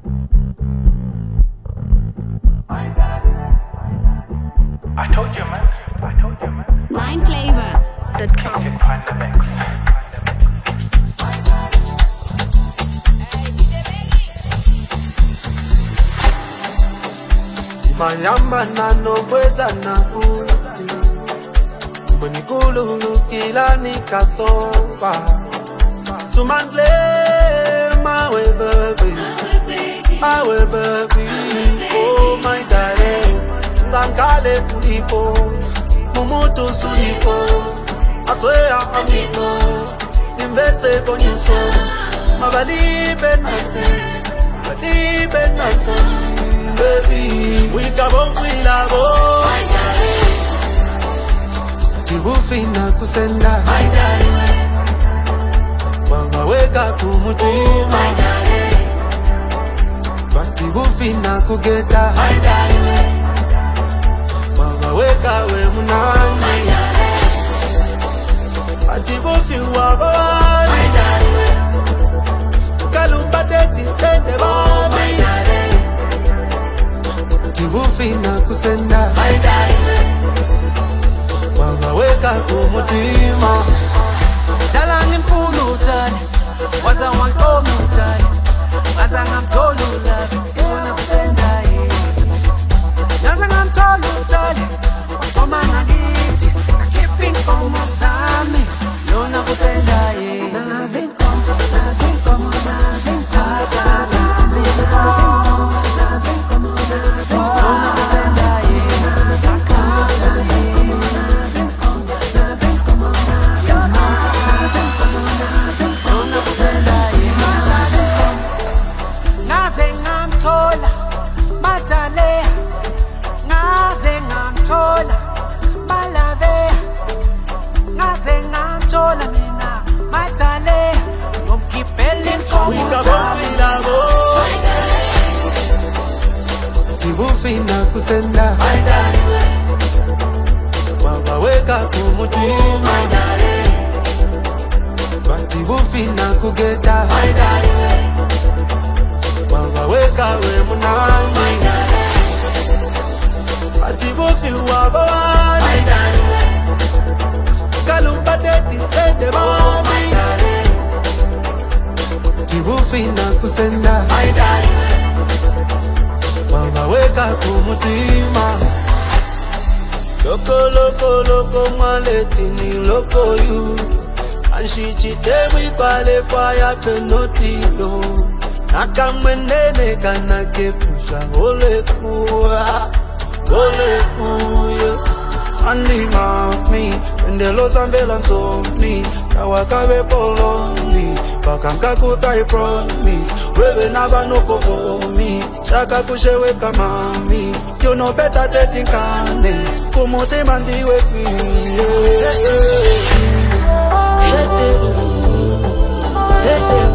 I told you, man. Mindflavor.com. Get behind the mix. Mayamba na nobweza na uti Mwenikulu kila nikasopa Sumangle mawe baby Mawe baby Oh my darling Ngangale kulipo Mumutu sulipo Aswea amigo Nimbese konyuso Mabalibe nase Mabalibe nase Baby, we come we love my darling. Tivufina kusenda my darling. Wanga weka kumutima my darling. Tivufina kugeta my darling. Wanga weka we munani my darling. Tivufi wabo my darling. Kalumbate tinsende ba my darling. Tivufina kusenda my darling. Wanga weka kumutima Dalangi mfulu utani Waza wankomi utani Waza ngamtolu ulabi Iwana kutenda ye Naza ngamtolu utani Wakoma nagiti Nakipin koma sami Iwana kutenda ye Nazinkom, nazinkom, nazintata Nazinkom, nazinkom, Tivufina kusenda my darling. Wanga weka kumutima my darling. Tivufina kugeta my darling. Wanga weka we munani my darling. Tivufi wabo my darling. Kalumbate tinsende ba my darling. Tivufina kusenda my darling. Wanga weka kumutima Loko, loko, loko, maletini, loko you And she cheated we qualify for notino Naka mwenene kana kepusha Ole kuya Andi mami Wende los ambulance on me Kawakabe polomi Bakanka kutai promise Wewe naba no for me Shaka kushewe kamami You know better dating kane Kumote mandi weki Shete